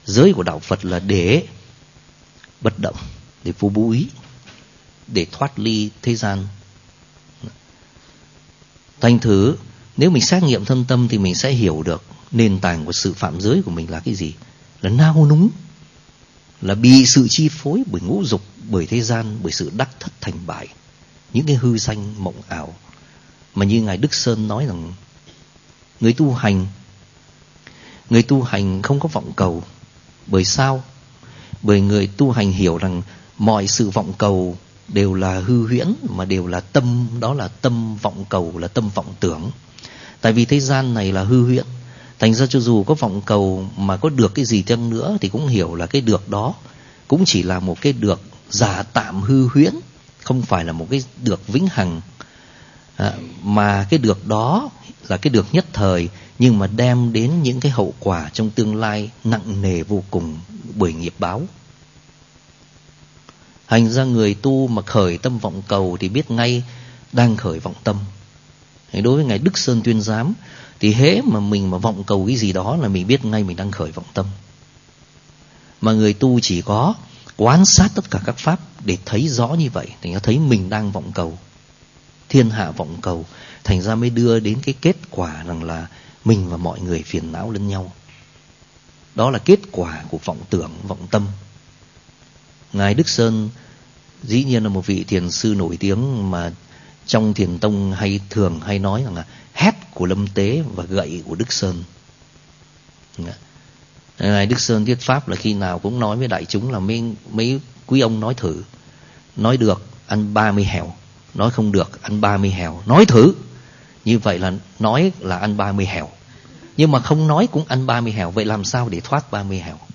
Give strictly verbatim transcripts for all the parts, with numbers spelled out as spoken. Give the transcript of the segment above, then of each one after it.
Giới của đạo Phật là để bất động, để vô bố ý, để thoát ly thế gian. Thành thử nếu mình xét nghiệm thân tâm thì mình sẽ hiểu được nền tảng của sự phạm giới của mình là cái gì. Là nao núng, là bị sự chi phối bởi ngũ dục, bởi thế gian, bởi sự đắc thất thành bại, những cái hư danh mộng ảo. Mà như Ngài Đức Sơn nói rằng người tu hành Người tu hành không có vọng cầu. Bởi sao? Bởi người tu hành hiểu rằng mọi sự vọng cầu đều là hư huyễn, mà đều là tâm, đó là tâm vọng cầu, là tâm vọng tưởng. Tại vì thế gian này là hư huyễn, thành ra cho dù có vọng cầu mà có được cái gì chăng nữa thì cũng hiểu là cái được đó cũng chỉ là một cái được giả tạm hư huyễn, không phải là một cái được vĩnh hằng. À, mà cái được đó là cái được nhất thời, nhưng mà đem đến những cái hậu quả trong tương lai nặng nề vô cùng bởi nghiệp báo. Thành ra người tu mà khởi tâm vọng cầu thì biết ngay đang khởi vọng tâm. Đối với Ngài Đức Sơn Tuyên Giám thì hễ mà mình mà vọng cầu cái gì đó là mình biết ngay mình đang khởi vọng tâm. Mà người tu chỉ có quan sát tất cả các pháp để thấy rõ như vậy, thì nó thấy mình đang vọng cầu, thiên hạ vọng cầu, thành ra mới đưa đến cái kết quả rằng là mình và mọi người phiền não lẫn nhau. Đó là kết quả của vọng tưởng, vọng tâm. Ngài Đức Sơn dĩ nhiên là một vị thiền sư nổi tiếng mà trong thiền tông hay thường hay nói rằng là hét của Lâm Tế và gậy của Đức Sơn. Ngài Đức Sơn thuyết pháp là khi nào cũng nói với đại chúng là mấy, mấy quý ông nói thử. Nói được ăn ba mươi hẻo, nói không được ăn ba mươi hẻo. Nói thử, như vậy là nói là ăn ba mươi hẻo, nhưng mà không nói cũng ăn ba mươi hẻo. Vậy làm sao để thoát ba mươi hẻo?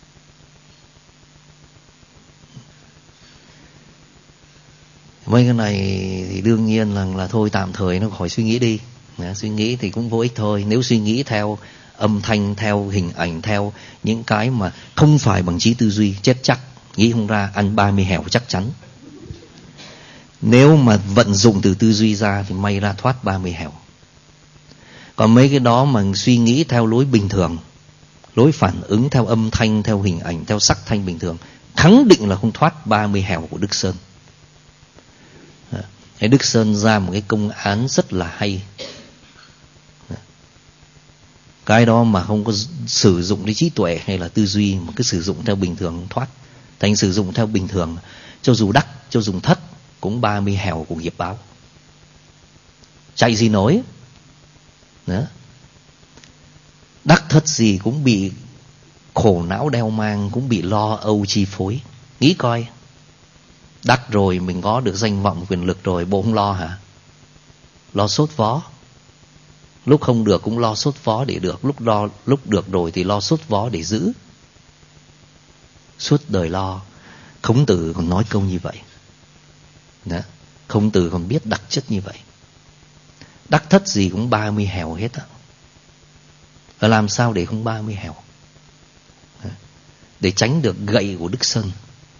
Mấy cái này thì đương nhiên là, là thôi tạm thời nó khỏi suy nghĩ đi. Đã, suy nghĩ thì cũng vô ích thôi. Nếu suy nghĩ theo âm thanh, theo hình ảnh, theo những cái mà không phải bằng trí tư duy, chết chắc. Nghĩ không ra, ăn ba mươi hẻo chắc chắn. Nếu mà vận dụng từ tư duy ra thì may ra thoát ba mươi hẻo. Còn mấy cái đó mà suy nghĩ theo lối bình thường, lối phản ứng theo âm thanh, theo hình ảnh, theo sắc thanh bình thường, khẳng định là không thoát ba mươi hẻo của Đức Sơn. Đức Sơn ra một cái công án rất là hay. Cái đó mà không có sử dụng đến trí tuệ hay là tư duy, mà cứ sử dụng theo bình thường thoát. Thành sử dụng theo bình thường, cho dù đắc, cho dù thất, cũng ba mươi hẻo của nghiệp báo. Chạy gì nổi. Đó. Đắc thất gì cũng bị khổ não đeo mang, cũng bị lo âu chi phối. Nghĩ coi, đắc rồi mình có được danh vọng quyền lực rồi, bộ không lo hả? Lo sốt vó. Lúc không được cũng lo sốt vó để được, lúc lo lúc được rồi thì lo sốt vó để giữ. Suốt đời lo. Khổng Tử còn nói câu như vậy. Đó. Khổng Tử còn biết đặc chất như vậy. Đắc thất gì cũng ba mươi hẻo hết á. Và làm sao để không ba mươi hẻo? Để tránh được gậy của Đức Sơn.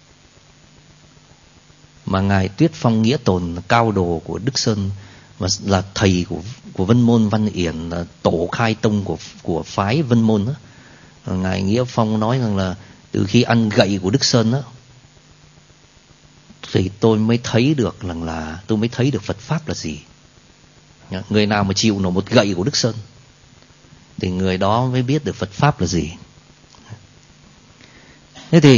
Mà Ngài Tuyết Phong Nghĩa Tồn, cao đồ của Đức Sơn, và là thầy của, của Vân Môn Văn Yển, là tổ khai tông của, của phái Vân Môn đó. Ngài Nghĩa Phong nói rằng là từ khi ăn gậy của Đức Sơn đó, thì tôi mới thấy được rằng là tôi mới thấy được Phật Pháp là gì. Người nào mà chịu nổi một gậy của Đức Sơn thì người đó mới biết được Phật Pháp là gì. Thế thì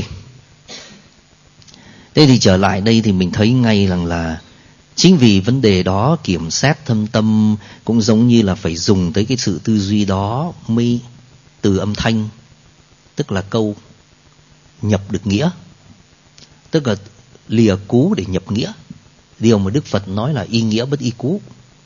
Thế thì trở lại đây thì mình thấy ngay rằng là chính vì vấn đề đó kiểm xét thâm tâm cũng giống như là phải dùng tới cái sự tư duy đó mới từ âm thanh, tức là câu nhập được nghĩa, tức là lìa cú để nhập nghĩa. Điều mà Đức Phật nói là y nghĩa bất y cú,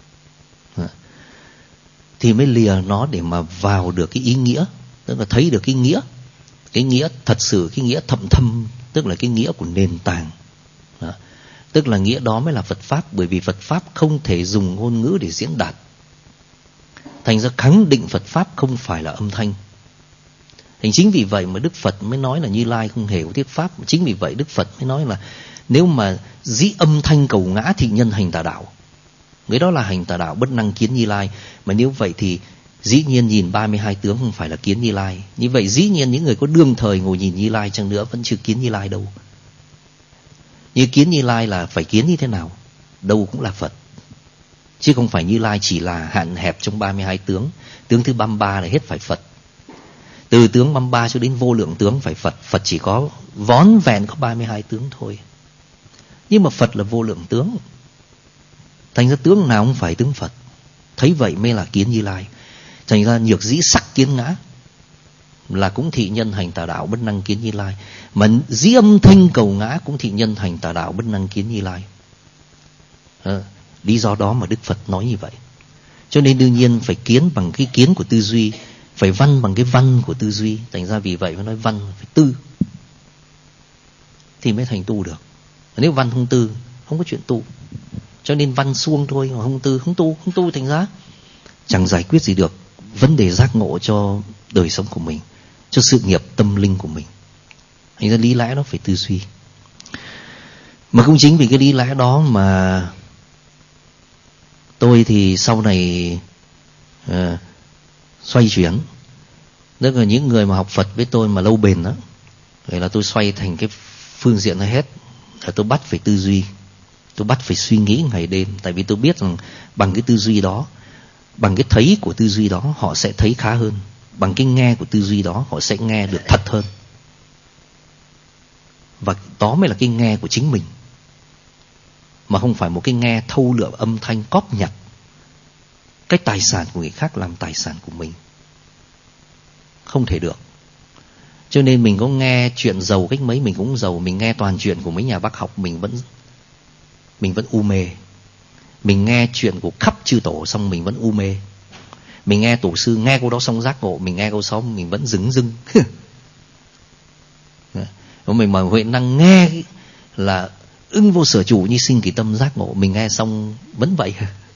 thì mới lìa nó để mà vào được cái ý nghĩa, tức là thấy được cái nghĩa, cái nghĩa thật sự, cái nghĩa thậm thâm, tức là cái nghĩa của nền tảng. Đó. Tức là nghĩa đó mới là Phật Pháp, bởi vì Phật Pháp không thể dùng ngôn ngữ để diễn đạt. Thành ra khẳng định Phật Pháp không phải là âm thanh. Thành chính vì vậy mà Đức Phật mới nói là Như Lai không hề có thuyết Pháp. Chính vì vậy Đức Phật mới nói là nếu mà dĩ âm thanh cầu ngã thì nhân hành tà đạo. Người đó là hành tà đạo, bất năng kiến Như Lai. Mà nếu vậy thì Dĩ nhiên nhìn ba mươi hai tướng không phải là kiến Như Lai. Như vậy dĩ nhiên những người có đương thời ngồi nhìn Như Lai chăng nữa vẫn chưa kiến Như Lai đâu. Như kiến Như Lai là phải kiến như thế nào? Đâu cũng là Phật. Chứ không phải Như Lai chỉ là hạn hẹp trong ba mươi hai tướng. Tướng thứ ba mươi ba là hết phải Phật. Từ tướng ba mươi ba cho đến vô lượng tướng phải Phật. Phật chỉ có vón vẹn có ba mươi hai tướng thôi. Nhưng mà Phật là vô lượng tướng. Thành ra tướng nào không phải tướng Phật. Thấy vậy mới là kiến Như Lai. Thành ra nhược dĩ sắc kiến ngã là cũng thị nhân hành tà đạo bất năng kiến Như Lai. Mà dĩ âm thanh cầu ngã cũng thị nhân hành tà đạo bất năng kiến Như Lai. À, lý do đó mà Đức Phật nói như vậy. Cho nên đương nhiên phải kiến bằng cái kiến của tư duy, phải văn bằng cái văn của tư duy. Thành ra vì vậy mới nói văn phải tư thì mới thành tu được. Nếu văn không tư không có chuyện tu. Cho nên văn suông thôi mà không tư, không tu, không tu thành ra chẳng giải quyết gì được vấn đề giác ngộ cho đời sống của mình, cho sự nghiệp tâm linh của mình. Thành ra lý lẽ đó phải tư duy. Mà cũng chính vì cái lý lẽ đó mà tôi thì sau này uh, xoay chuyển. Tức là những người mà học Phật với tôi mà lâu bền đó, vậy là tôi xoay thành cái phương diện đó hết. Là tôi bắt phải tư duy, tôi bắt phải suy nghĩ ngày đêm. Tại vì tôi biết rằng bằng cái tư duy đó, bằng cái thấy của tư duy đó họ sẽ thấy khá hơn. Bằng cái nghe của tư duy đó họ sẽ nghe được thật hơn. Và đó mới là cái nghe của chính mình, mà không phải một cái nghe thâu lượm âm thanh cóp nhặt cái tài sản của người khác làm tài sản của mình. Không thể được. Cho nên mình có nghe chuyện giàu cách mấy mình cũng giàu. Mình nghe toàn chuyện của mấy nhà bác học mình vẫn Mình vẫn u mê. Mình nghe chuyện của khắp chư tổ xong mình vẫn u mê. Mình nghe tổ sư nghe câu đó xong giác ngộ, mình nghe câu sau mình vẫn dửng dưng. Mình mà huệ năng nghe là ưng vô sở chủ như sinh kỳ tâm giác ngộ, mình nghe xong vẫn vậy.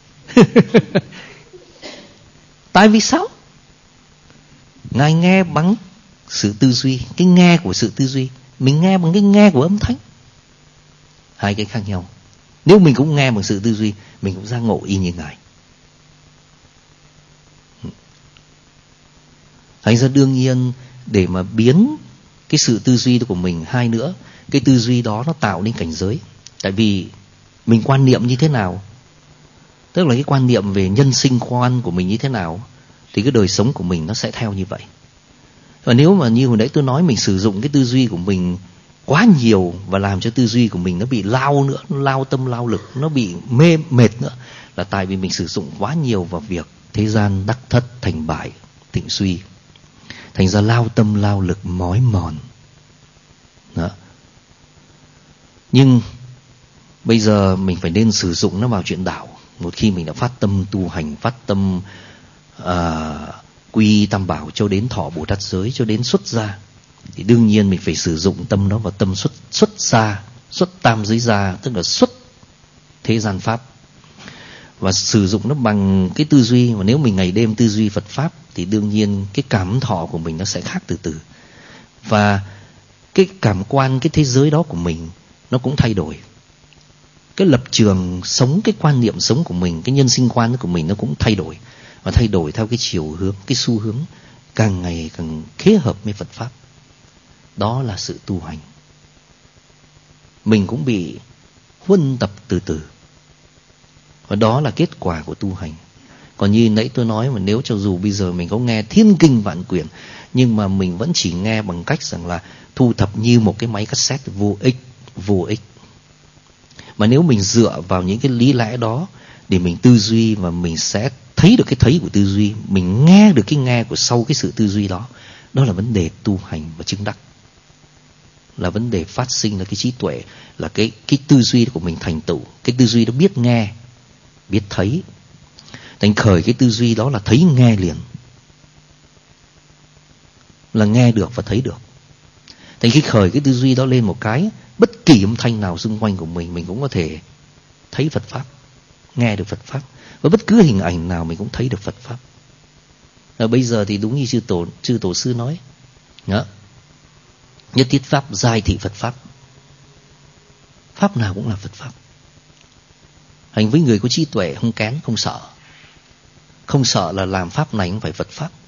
Tại vì sao? Ngài nghe bằng sự tư duy, cái nghe của sự tư duy. Mình nghe bằng cái nghe của âm thanh. Hai cái khác nhau. Nếu mình cũng nghe bằng sự tư duy, mình cũng giác ngộ y như Ngài. Thành ra đương nhiên để mà biến cái sự tư duy của mình, hai nữa, cái tư duy đó nó tạo nên cảnh giới. Tại vì mình quan niệm như thế nào, tức là cái quan niệm về nhân sinh quan của mình như thế nào, thì cái đời sống của mình nó sẽ theo như vậy. Và nếu mà như hồi nãy tôi nói, mình sử dụng cái tư duy của mình quá nhiều và làm cho tư duy của mình nó bị lao nữa, nó lao tâm lao lực, nó bị mê mệt nữa, là tại vì mình sử dụng quá nhiều vào việc thế gian đắc thất thành bại thịnh suy. Thành ra lao tâm lao lực mỏi mòn đó. Nhưng bây giờ mình phải nên sử dụng nó vào chuyện đạo. Một khi mình đã phát tâm tu hành, phát tâm uh, quy tam bảo cho đến thọ Bồ Tát giới, cho đến xuất gia, thì đương nhiên mình phải sử dụng tâm đó vào tâm xuất xuất gia, xuất tam giới gia, tức là xuất thế gian pháp. Và sử dụng nó bằng cái tư duy. Và nếu mình ngày đêm tư duy Phật pháp thì đương nhiên cái cảm thọ của mình nó sẽ khác từ từ. Và cái cảm quan, cái thế giới đó của mình nó cũng thay đổi. Cái lập trường sống, cái quan niệm sống của mình, cái nhân sinh quan của mình nó cũng thay đổi. Và thay đổi theo cái chiều hướng, cái xu hướng càng ngày càng kết hợp với Phật pháp. Đó là sự tu hành. Mình cũng bị huân tập từ từ. Và đó là kết quả của tu hành. Còn như nãy tôi nói, mà nếu cho dù bây giờ mình có nghe thiên kinh vạn quyển, nhưng mà mình vẫn chỉ nghe bằng cách rằng là thu thập như một cái máy cassette, vô ích, vô ích. Mà nếu mình dựa vào những cái lý lẽ đó để mình tư duy, và mình sẽ thấy được cái thấy của tư duy, mình nghe được cái nghe của sau cái sự tư duy đó. Đó là vấn đề tu hành và chứng đắc. Là vấn đề phát sinh là cái trí tuệ, là cái, cái tư duy của mình thành tựu. Cái tư duy đó biết nghe, biết thấy. Thành khởi cái tư duy đó là thấy nghe liền. Là nghe được và thấy được. Thành khi khởi cái tư duy đó lên một cái, bất kỳ âm thanh nào xung quanh của mình, mình cũng có thể thấy Phật pháp, nghe được Phật pháp. Và bất cứ hình ảnh nào mình cũng thấy được Phật pháp. Và bây giờ thì đúng như chư tổ, chư tổ sư nói đó, nhất thiết pháp giai thị Phật pháp. Pháp nào cũng là Phật pháp. Hành với người có trí tuệ, không kén, không sợ. Không sợ là làm pháp này không phải Phật pháp.